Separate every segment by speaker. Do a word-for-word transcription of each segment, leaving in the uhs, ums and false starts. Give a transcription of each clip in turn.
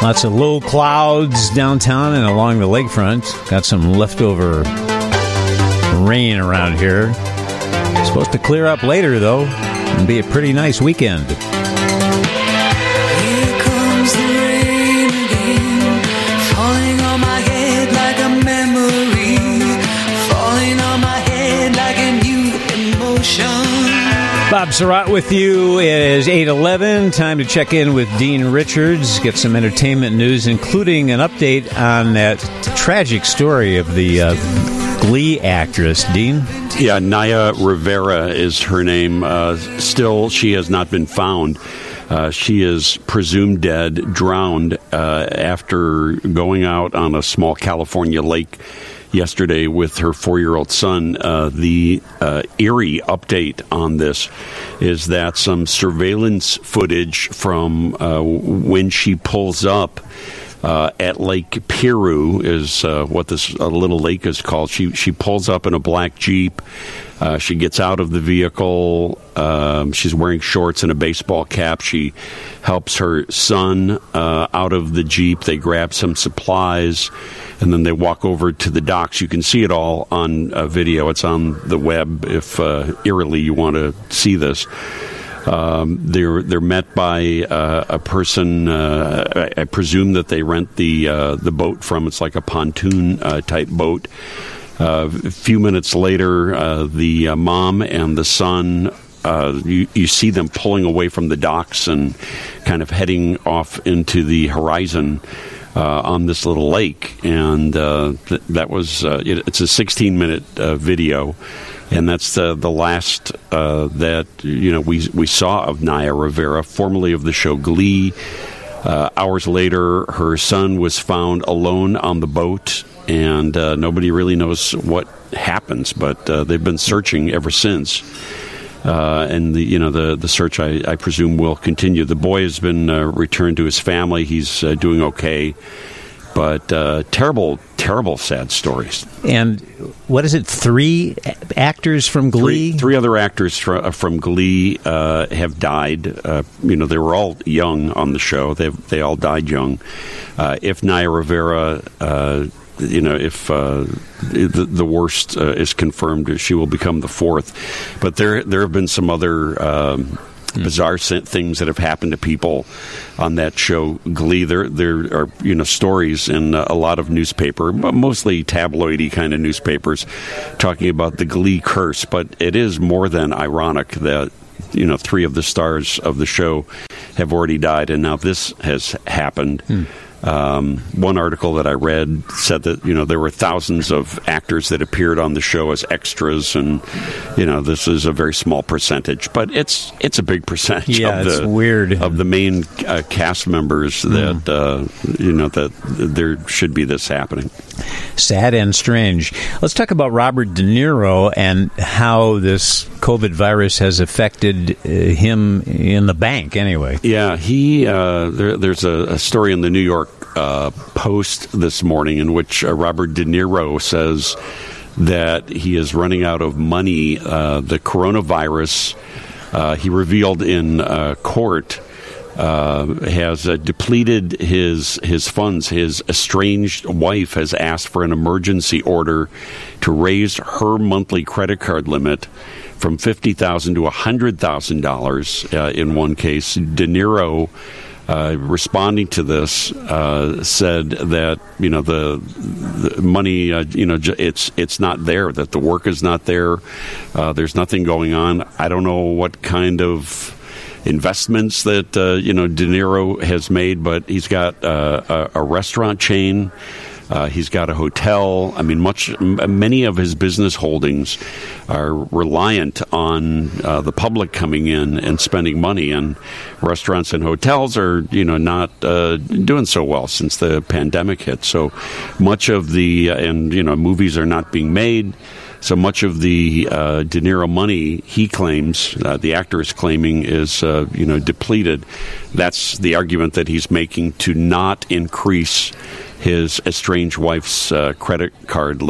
Speaker 1: Lots of low clouds downtown and along the lakefront. Got some leftover rain around here. Supposed to clear up later, though, and be a pretty nice weekend.
Speaker 2: Here comes the rain again, falling on my head like a memory, falling on my head like a new emotion.
Speaker 1: Bob Surratt with you. It is eight eleven. Time to check in with Dean Richards. Get some entertainment news, including an update on that tragic story of the uh, Glee actress. Dean?
Speaker 3: Yeah, Naya Rivera is her name. Uh, still, she has not been found. Uh, she is presumed dead, drowned, uh, after going out on a small California lake yesterday with her four-year-old son. Uh, the uh, eerie update on this is that some surveillance footage from uh, when she pulls up uh, at Lake Piru is uh, what this uh, little lake is called. She she pulls up in a black Jeep. Uh, she gets out of the vehicle. Um, she's wearing shorts and a baseball cap. She helps her son uh, out of the Jeep. They grab some supplies, and then they walk over to the docks. You can see it all on uh, video. It's on the web if uh, eerily you want to see this. Um, they're they're met by uh, a person. Uh, I, I presume that they rent the uh, the boat from. It's like a pontoon uh, type boat. Uh, a few minutes later, uh, the uh, mom and the son, uh, you, you see them pulling away from the docks and kind of heading off into the horizon uh, on this little lake. And uh, th- that was uh, it, it's a sixteen-minute uh, video. And that's uh, the last uh, that you know we we saw of Naya Rivera, formerly of the show Glee. Uh, hours later, her son was found alone on the boat, and uh, nobody really knows what happens. But uh, they've been searching ever since, uh, and the you know the the search I, I presume will continue. The boy has been uh, returned to his family. He's uh, doing okay. But uh, terrible, terrible, sad stories.
Speaker 1: And what is it? Three actors from Glee?
Speaker 3: Three, three other actors from, from Glee uh, have died. Uh, you know, they were all young on the show. They they all died young. Uh, if Naya Rivera, uh, you know, if uh, the, the worst uh, is confirmed, she will become the fourth. But there there have been some other Um, bizarre things that have happened to people on that show Glee. There there are you know stories in a lot of newspaper, but mostly tabloidy kind of newspapers, talking about the Glee curse. But it is more than ironic that you know three of the stars of the show have already died, and now this has happened. Hmm. Um, one article that I read said that, you know, there were thousands of actors that appeared on the show as extras, and, you know, this is a very small percentage, but it's it's a big percentage
Speaker 1: yeah,
Speaker 3: of,
Speaker 1: it's
Speaker 3: the,
Speaker 1: weird.
Speaker 3: of the main uh, cast members that, mm. uh, you know, that there should be this happening.
Speaker 1: Sad and strange. Let's talk about Robert De Niro and how this COVID virus has affected uh, him in the bank, anyway.
Speaker 3: Yeah, he. Uh, there, there's a, a story in the New York uh, Post this morning in which uh, Robert De Niro says that he is running out of money. Uh, the coronavirus, uh, he revealed in uh, court, Uh, has uh, depleted his his funds. His estranged wife has asked for an emergency order to raise her monthly credit card limit from fifty thousand dollars to one hundred thousand dollars uh, in one case. De Niro, uh, responding to this, uh, said that you know the, the money, uh, you know, it's it's not there. That the work is not there. Uh, there's nothing going on. I don't know what kind of investments that uh, you know De Niro has made, but he's got uh, a, a restaurant chain. Uh, he's got a hotel. I mean, much many of his business holdings are reliant on uh, the public coming in and spending money. And restaurants and hotels are, you know, not uh, doing so well since the pandemic hit. So much of the and you know movies are not being made. So much of the uh, De Niro money, he claims, uh, the actor is claiming, is uh, you know depleted. That's the argument that he's making to not increase his estranged wife's uh, credit card limit.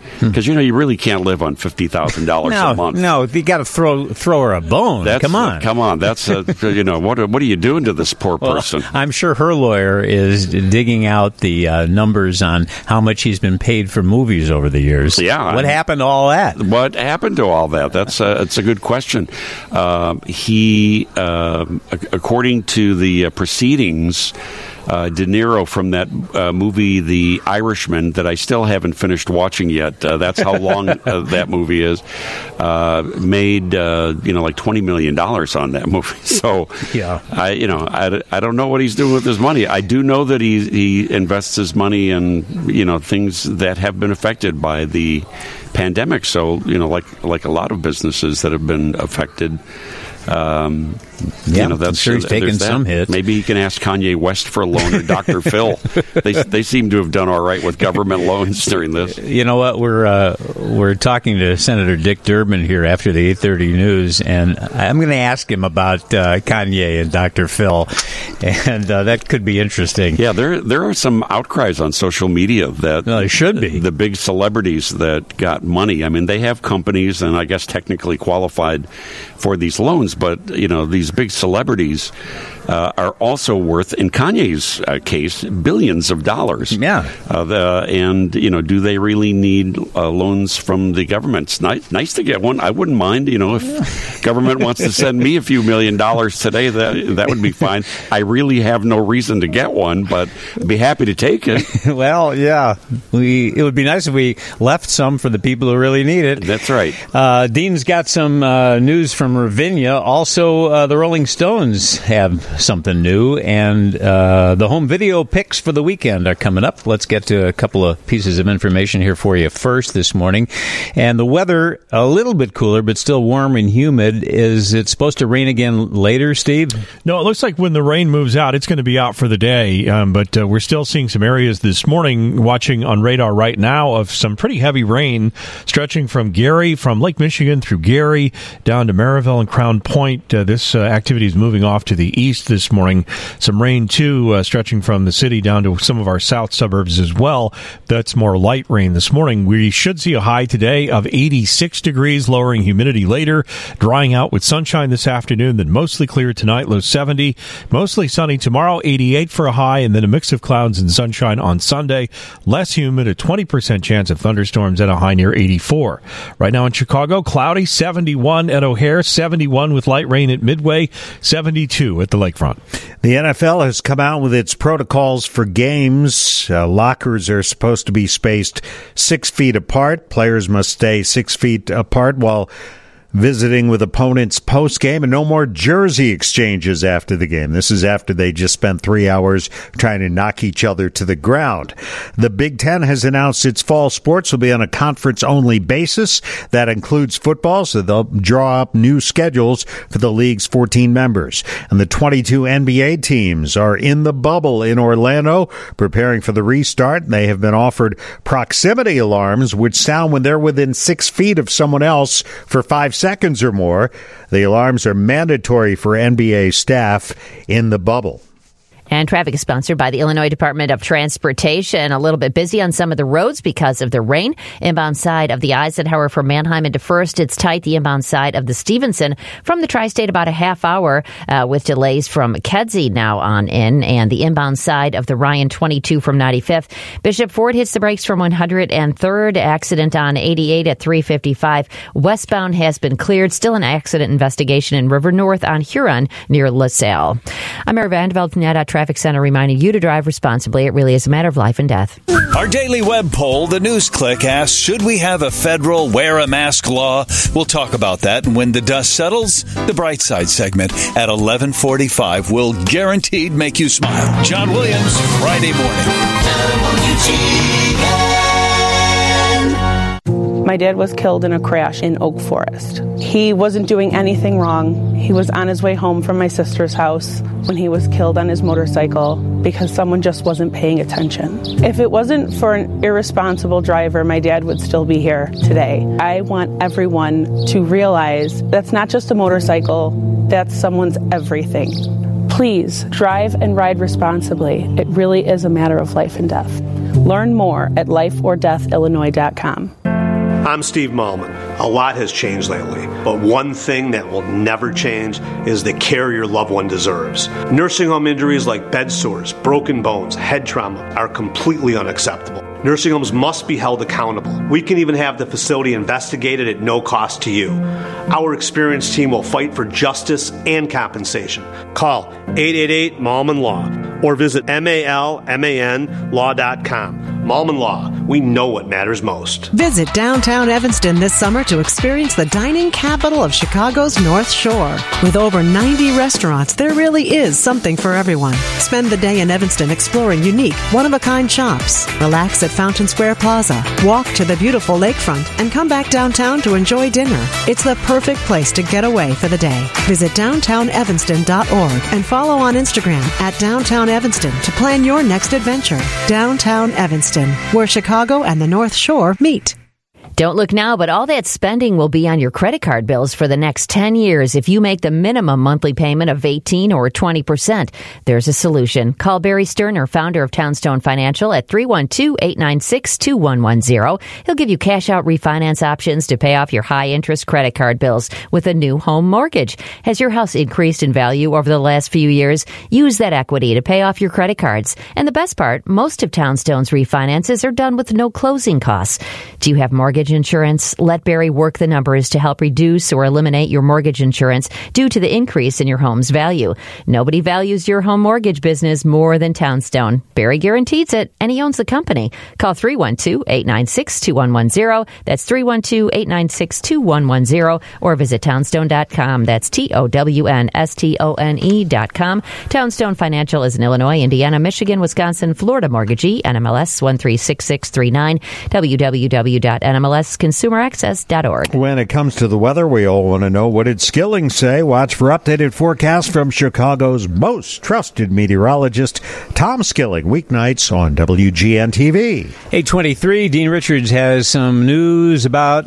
Speaker 3: Because, you know, you really can't live on fifty thousand dollars
Speaker 1: no,
Speaker 3: a month.
Speaker 1: No, you got to throw throw her a bone.
Speaker 3: That's,
Speaker 1: come on.
Speaker 3: Uh, come on. That's, uh, you know, what, what are you doing to this poor
Speaker 1: Well,
Speaker 3: person?
Speaker 1: I'm sure her lawyer is digging out the uh, numbers on how much he's been paid for movies over the years.
Speaker 3: Yeah.
Speaker 1: What happened to all that?
Speaker 3: What happened to all that? That's a, that's a good question. Uh, he, uh, according to the uh, proceedings, Uh, De Niro from that uh, movie, The Irishman, that I still haven't finished watching yet. Uh, that's how long uh, that movie is. Uh, made uh, you know like twenty million dollars on that movie. So
Speaker 1: yeah,
Speaker 3: I you know I, I don't know what he's doing with his money. I do know that he he invests his money in you know things that have been affected by the pandemic. So you know like like a lot of businesses that have been affected. Um,
Speaker 1: yeah,
Speaker 3: you know, that's,
Speaker 1: I'm sure he's taken some hits.
Speaker 3: Maybe he can ask Kanye West for a loan or Doctor Phil. They they seem to have done all right with government loans during this.
Speaker 1: You know what? We're uh, we're talking to Senator Dick Durbin here after the eight thirty news, and I'm going to ask him about uh, Kanye and Doctor Phil, and uh, that could be interesting.
Speaker 3: Yeah, there there are some outcries on social media that
Speaker 1: well, it should be
Speaker 3: the big celebrities that got money. I mean, they have companies, and I guess technically qualified for these loans, but you know these big celebrities uh, are also worth, in Kanye's uh, case, billions of dollars.
Speaker 1: Yeah.
Speaker 3: Uh, the, and, you know, do they really need uh, loans from the government? It's nice, nice to get one. I wouldn't mind, you know, if yeah. government wants to send me a few million dollars today, that that would be fine. I really have no reason to get one, but I'd be happy to take it.
Speaker 1: Well, yeah. we It would be nice if we left some for the people who really need it.
Speaker 3: That's right.
Speaker 1: Uh, Dean's got some uh, news from Ravinia. Also, uh, the Rolling Stones have something new, and uh, the home video picks for the weekend are coming up. Let's get to a couple of pieces of information here for you first this morning. And the weather, a little bit cooler, but still warm and humid. Is it supposed to rain again later, Steve?
Speaker 4: No, it looks like when the rain moves out, it's going to be out for the day. Um, but uh, we're still seeing some areas this morning, watching on radar right now, of some pretty heavy rain stretching from Gary, from Lake Michigan through Gary, down to Maryville and Crown Point. Uh, this uh, activity is moving off to the east this morning. Some rain, too, uh, stretching from the city down to some of our south suburbs as well. That's more light rain this morning. We should see a high today of eighty-six degrees, lowering humidity later, drying out with sunshine this afternoon, then mostly clear tonight, low seventy. Mostly sunny tomorrow, eighty-eight for a high, and then a mix of clouds and sunshine on Sunday. Less humid, a twenty percent chance of thunderstorms, and a high near eighty-four. Right now in Chicago, cloudy, seventy-one at O'Hare, seventy-one with light rain at Midway, seventy-two at the lakefront.
Speaker 5: The N F L has come out with its protocols for games. Uh, lockers are supposed to be spaced six feet apart. Players must stay six feet apart while visiting with opponents post-game, and no more jersey exchanges after the game. This is after they just spent three hours trying to knock each other to the ground. The Big Ten has announced its fall sports will be on a conference-only basis. That includes football, so they'll draw up new schedules for the league's fourteen members. And the twenty-two N B A teams are in the bubble in Orlando, preparing for the restart. They have been offered proximity alarms, which sound when they're within six feet of someone else for five seconds or more. The alarms are mandatory for N B A staff in the bubble.
Speaker 6: And traffic is sponsored by the Illinois Department of Transportation. A little bit busy on some of the roads because of the rain. Inbound side of the Eisenhower from Manheim into First, it's tight. The inbound side of the Stevenson from the Tri-State about a half hour uh, with delays from Kedzie now on in. And the inbound side of the Ryan twenty-two from ninety-fifth. Bishop Ford hits the brakes from one hundred third. Accident on eighty-eight at three fifty-five. Westbound has been cleared. Still an accident investigation in River North on Huron near LaSalle. I'm Mary Vandeveld from the Traffic Center reminding you to drive responsibly. It really is a matter of life and death.
Speaker 7: Our daily web poll, the News Click, asks, should we have a federal wear a mask law? We'll talk about that. And when the dust settles, the Bright Side segment at eleven forty-five will guaranteed make you smile. John Williams, Friday morning.
Speaker 8: My dad was killed in a crash in Oak Forest. He wasn't doing anything wrong. He was on his way home from my sister's house when he was killed on his motorcycle because someone just wasn't paying attention. If it wasn't for an irresponsible driver, my dad would still be here today. I want everyone to realize that's not just a motorcycle, that's someone's everything. Please drive and ride responsibly. It really is a matter of life and death. Learn more at life or death illinois dot com.
Speaker 9: I'm Steve Malman. A lot has changed lately, but one thing that will never change is the care your loved one deserves. Nursing home injuries like bed sores, broken bones, head trauma are completely unacceptable. Nursing homes must be held accountable. We can even have the facility investigated at no cost to you. Our experienced team will fight for justice and compensation. Call eight eight eight, Malman Law or visit malman law dot com. Malman Law, we know what matters most.
Speaker 10: Visit downtown Evanston this summer to experience the dining capital of Chicago's North Shore. With over ninety restaurants, there really is something for everyone. Spend the day in Evanston exploring unique, one-of-a-kind shops. Relax at Fountain Square Plaza. Walk to the beautiful lakefront and come back downtown to enjoy dinner. It's the perfect place to get away for the day. Visit downtown evanston dot org and follow on Instagram at Downtown Evanston to plan your next adventure. Downtown Evanston, where Chicago and the North Shore meet.
Speaker 6: Don't look now, but all that spending will be on your credit card bills for the next ten years if you make the minimum monthly payment of eighteen or twenty percent. There's a solution. Call Barry Sterner, founder of Townstone Financial, at three one two, eight nine six, two one one zero. He'll give you cash-out refinance options to pay off your high-interest credit card bills with a new home mortgage. Has your house increased in value over the last few years? Use that equity to pay off your credit cards. And the best part, most of Townstone's refinances are done with no closing costs. Do you have mortgage insurance? Let Barry work the numbers to help reduce or eliminate your mortgage insurance due to the increase in your home's value. Nobody values your home mortgage business more than Townstone. Barry guarantees it, and he owns the company. Call three one two, eight nine six, two one one zero. That's three one two, eight nine six, two one one zero. Or visit townstone dot com. That's T O W N S T O N E dot com. Townstone Financial is an Illinois, Indiana, Michigan, Wisconsin, Florida mortgagee. N M L S one three six six three nine. w w w dot n m l s consumer access dot org.
Speaker 5: When it comes to the weather, we all want to know, what did Skilling say? Watch for updated forecasts from Chicago's most trusted meteorologist, Tom Skilling, weeknights on W G N T V.
Speaker 1: eight twenty-three, Dean Richards has some news about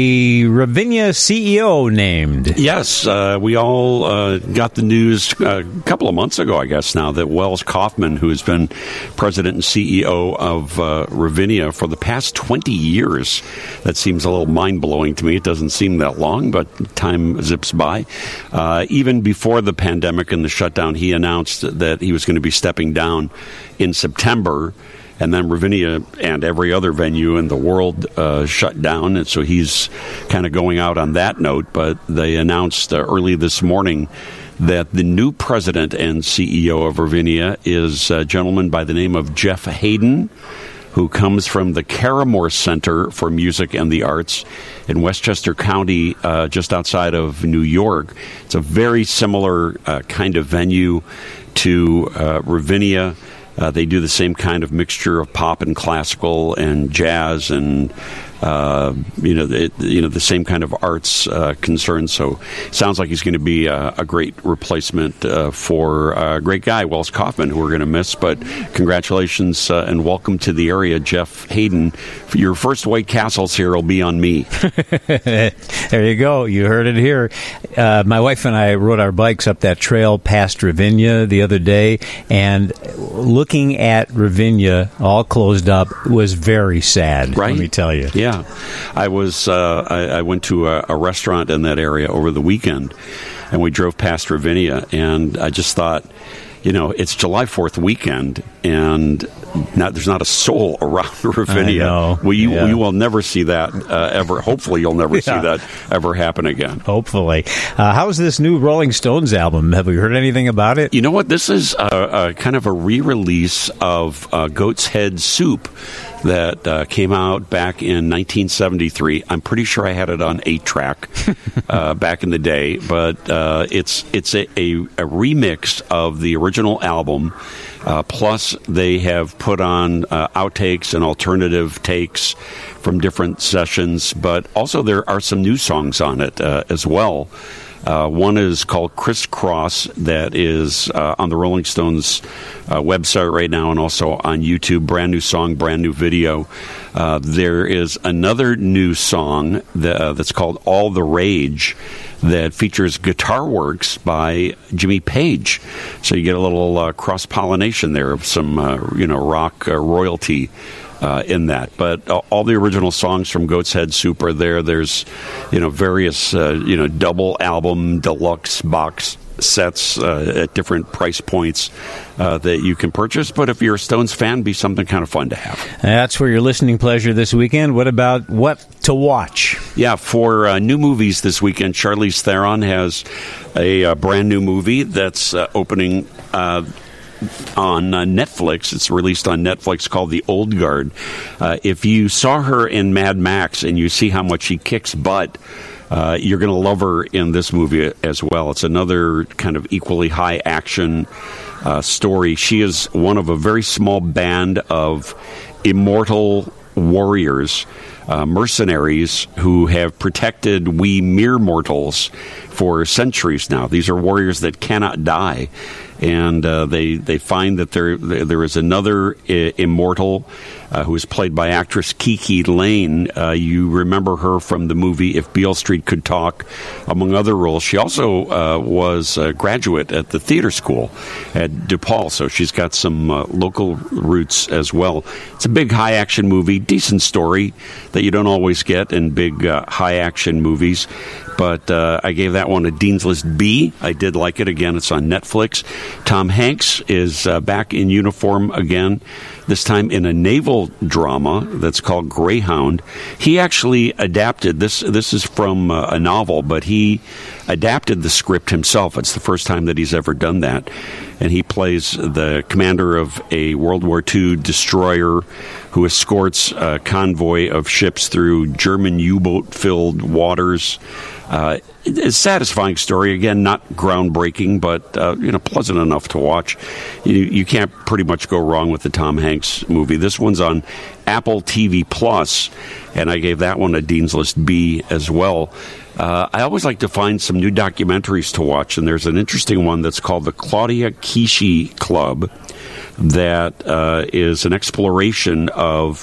Speaker 1: a Ravinia C E O named.
Speaker 3: Yes, uh, we all uh, got the news a couple of months ago, I guess now, that Wells Kaufman, who has been president and C E O of uh, Ravinia for the past twenty years, that seems a little mind-blowing to me. It doesn't seem that long, but time zips by. Uh, even before the pandemic and the shutdown, he announced that he was going to be stepping down in September, and then Ravinia and every other venue in the world uh, shut down, and so he's kind of going out on that note. But they announced uh, early this morning that the new president and C E O of Ravinia is a gentleman by the name of Jeff Hayden, who comes from the Caramore Center for Music and the Arts in Westchester County, uh, just outside of New York. It's a very similar uh, kind of venue to uh, Ravinia. Uh, they do the same kind of mixture of pop and classical and jazz and uh, you know, the, you know, the same kind of arts uh, concerns. So it sounds like he's going to be a, a great replacement uh, for a great guy, Wells Kaufman, who we're going to miss. But congratulations uh, and welcome to the area, Jeff Hayden. For your first White Castles here will be on me.
Speaker 1: There you go. You heard it here. Uh, my wife and I rode our bikes up that trail past Ravinia the other day, and looking at Ravinia all closed up was very sad,
Speaker 3: right?
Speaker 1: Let me tell you.
Speaker 3: Yeah. I was. Uh, I, I went to a, a restaurant in that area over the weekend, and we drove past Ravinia, and I just thought, you know, it's July fourth weekend, and not, there's not a soul around Ravinia.
Speaker 1: I know.
Speaker 3: We,
Speaker 1: yeah.
Speaker 3: we will never see that uh, ever. Hopefully, you'll never yeah. see that ever happen again.
Speaker 1: Hopefully. Uh, how's this new Rolling Stones album? Have we heard anything about it?
Speaker 3: You know what? This is a, a kind of a re-release of uh, Goat's Head Soup that uh, came out back in nineteen seventy-three. I'm pretty sure I had it on eight track uh, back in the day, but uh, it's it's a, a, a remix of the original album. Uh, plus, they have put on uh, outtakes and alternative takes from different sessions, but also there are some new songs on it uh, as well. Uh, one is called Crisscross, that is uh, on the Rolling Stones uh, website right now and also on YouTube. Brand new song, brand new video. Uh, there is another new song that, uh, that's called All the Rage that features guitar works by Jimmy Page. So you get a little uh, cross-pollination there of some uh, you know rock uh, royalty uh, in that. But all the original songs from Goat's Head Soup are there. There's, you know, various, uh, you know, double album, deluxe box sets uh, at different price points uh, that you can purchase. But if you're a Stones fan, be something kind of fun to have.
Speaker 1: That's for your listening pleasure this weekend. What about what to watch?
Speaker 3: Yeah, for uh, new movies this weekend, Charlize Theron has a, a brand new movie that's uh, opening uh, on uh, Netflix. It's released on Netflix, called The Old Guard. Uh, if you saw her in Mad Max and you see how much she kicks butt, Uh, you're going to love her in this movie as well. It's another kind of equally high action uh, story. She is one of a very small band of immortal warriors, uh, mercenaries who have protected we mere mortals for centuries now. These are warriors that cannot die. And uh, they they find that there there is another I- immortal uh, who is played by actress Kiki Lane. Uh, you remember her from the movie If Beale Street Could Talk, among other roles. She also uh, was a graduate at the theater school at DePaul, so she's got some uh, local roots as well. It's a big high-action movie, decent story that you don't always get in big uh, high-action movies. But uh, I gave that one a Dean's List B. I did like it. Again, it's on Netflix. Tom Hanks is uh, back in uniform again, this time in a naval drama that's called Greyhound. He actually adapted, this This is from uh, a novel, but he adapted the script himself. It's the first time that he's ever done that. And he plays the commander of a World War Two destroyer who escorts a convoy of ships through German U-boat-filled waters. Uh, it's a satisfying story. Again, not groundbreaking, but uh, you know, pleasant enough to watch. You, you can't pretty much go wrong with the Tom Hanks movie. This one's on Apple T V Plus, and I gave that one a Dean's List B as well. Uh, I always like to find some new documentaries to watch, and there's an interesting one that's called the Claudia Kishi Club that uh, is an exploration of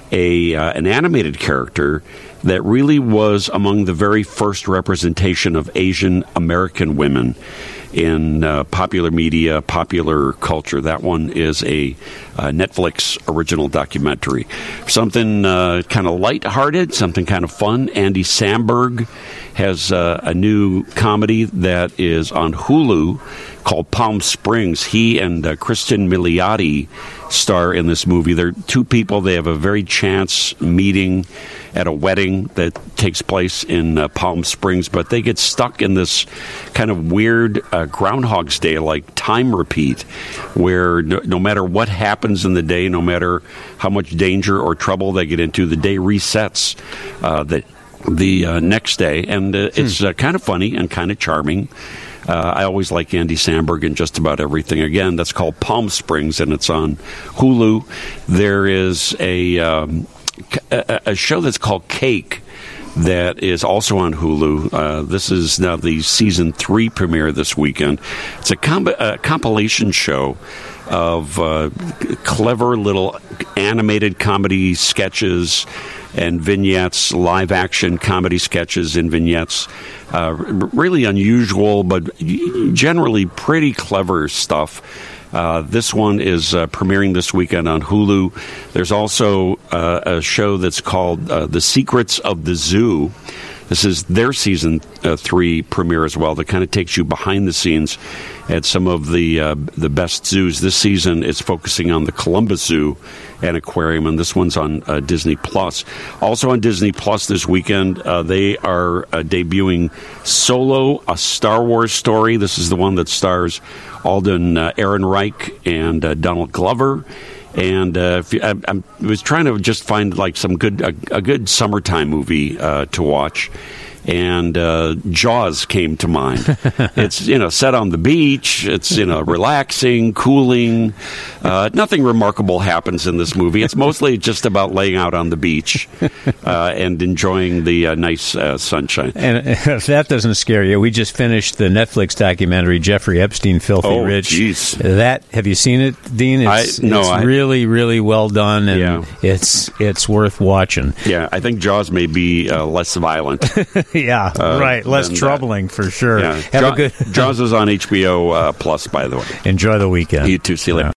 Speaker 3: a uh, an animated character that really was among the very first representation of Asian American women in uh, popular media, popular culture. That one is a uh, Netflix original documentary. Something uh, kind of lighthearted, something kind of fun. Andy Samberg has uh, a new comedy that is on Hulu called Palm Springs. He and uh, Kristen Milioti star in this movie. They're two people. They have a very chance meeting at a wedding that takes place in uh, Palm Springs, but they get stuck in this kind of weird uh, Groundhog's Day-like time repeat where no, no matter what happens in the day, no matter how much danger or trouble they get into, the day resets uh, the, the uh, next day. And uh, it's uh, kind of funny and kind of charming. Uh, I always like Andy Samberg in just about everything. Again, that's called Palm Springs, and it's on Hulu. There is a um, a, a show that's called Cake that is also on Hulu. Uh, this is now the season three premiere this weekend. It's a, com- a compilation show of uh, clever little animated comedy sketches and vignettes, live-action comedy sketches and vignettes. Uh, really unusual, but generally pretty clever stuff. Uh, this one is uh, premiering this weekend on Hulu. There's also uh, a show that's called uh, The Secrets of the Zoo. This is their season uh, three premiere as well. That kind of takes you behind the scenes at some of the uh, the best zoos. This season is focusing on the Columbus Zoo and Aquarium, and this one's on uh, Disney Plus. Also on Disney Plus this weekend, uh, they are uh, debuting Solo, a Star Wars story. This is the one that stars Alden uh, Ehrenreich and uh, Donald Glover. And uh, if you, I, I was trying to just find like some good a, a good summertime movie uh, to watch, and uh, Jaws came to mind. It's you know set on the beach. It's you know relaxing, cooling. Uh, nothing remarkable happens in this movie. It's mostly just about laying out on the beach uh, and enjoying the uh, nice uh, sunshine.
Speaker 1: And if that doesn't scare you, we just finished the Netflix documentary Jeffrey Epstein, Filthy
Speaker 3: oh,
Speaker 1: Rich.
Speaker 3: Geez.
Speaker 1: That have you seen it, Dean? It's,
Speaker 3: I, no,
Speaker 1: it's
Speaker 3: I,
Speaker 1: really, really well done, and
Speaker 3: yeah.
Speaker 1: it's it's worth watching.
Speaker 3: Yeah, I think Jaws may be uh, less violent.
Speaker 1: yeah, uh, right, less troubling that. for sure.
Speaker 3: Yeah.
Speaker 1: Have
Speaker 3: Ja-
Speaker 1: a good
Speaker 3: Jaws is on H B O uh, Plus, by the way.
Speaker 1: Enjoy the weekend.
Speaker 3: You too. See you later.
Speaker 1: Yeah.